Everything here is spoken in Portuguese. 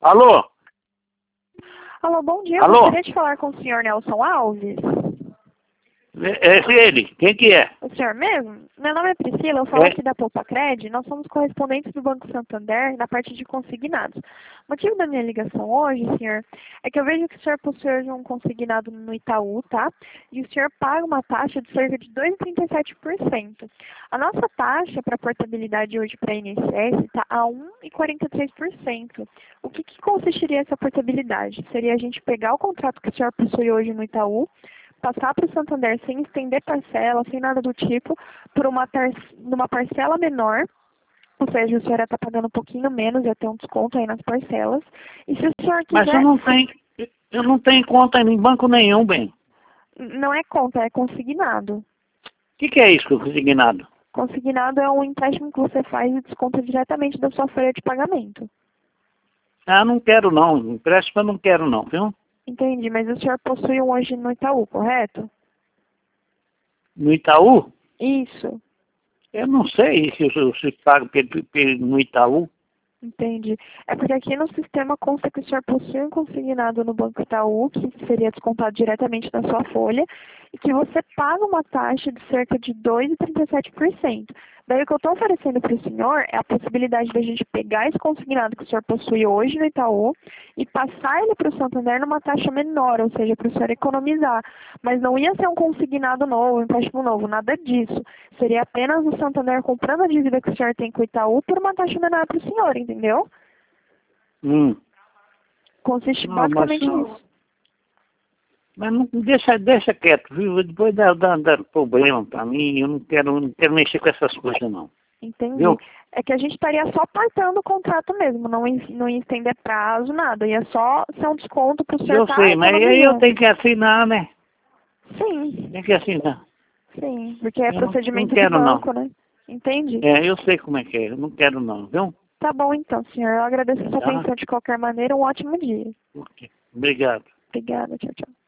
Alô? Alô, bom dia. Alô? Eu gostaria de falar com o senhor Nelson Alves. É ele. Quem que é? O senhor mesmo? Meu nome é Priscila, eu falo É. aqui da Poupa-Cred. Nós somos correspondentes do Banco Santander na parte de consignados. O motivo da minha ligação hoje, senhor, é que eu vejo que o senhor possui hoje um consignado no Itaú, tá? E o senhor paga uma taxa de cerca de 2,37%. A nossa taxa para portabilidade hoje para a INSS está a 1,43%. O que consistiria essa portabilidade? Seria a gente pegar o contrato que o senhor possui hoje no Itaú, passar para o Santander sem estender parcela, sem nada do tipo, por numa parcela menor, ou seja, o senhor ia estar pagando um pouquinho menos, ia ter um desconto aí nas parcelas. E se o senhor quiser... Mas eu não tenho conta em banco nenhum, bem. Não é conta, é consignado. O que é isso, consignado? Consignado é um empréstimo que você faz e desconta diretamente da sua folha de pagamento. Ah, não quero não. Empréstimo eu não quero não, viu? Entendi, mas o senhor possui um hoje no Itaú, correto? No Itaú? Isso. Eu não sei se pago no Itaú. Entendi. É porque aqui no sistema consta que o senhor possui um consignado no Banco Itaú, que seria descontado diretamente na sua folha, e que você paga uma taxa de cerca de 2,37%. Daí o que eu estou oferecendo para o senhor é a possibilidade da gente pegar esse consignado que o senhor possui hoje no Itaú e passar ele para o Santander numa taxa menor, ou seja, para o senhor economizar. Mas não ia ser um consignado novo, um empréstimo novo, nada disso. Seria apenas o Santander comprando a dívida que o senhor tem com o Itaú por uma taxa menor para o senhor, entendeu? Consiste Não, basicamente nisso. mas não, deixa quieto, viu? Depois dá problema pra mim, eu não quero mexer com essas coisas não. Entendi. Viu? É que a gente estaria só partando o contrato mesmo, não ia estender prazo, nada. Ia só ser um desconto para o senhor Eu estar sei, mas aí eu economizando. tenho que assinar, né? Sim, Tem que assinar. sim, porque é Eu não procedimento de quero não. banco, né? Entendi. É, eu sei como é que é, eu não quero não, viu? Tá bom então, senhor. Eu agradeço a sua Tá? atenção de qualquer maneira. Um ótimo dia. Ok. Obrigado. Obrigada. Tchau, tchau.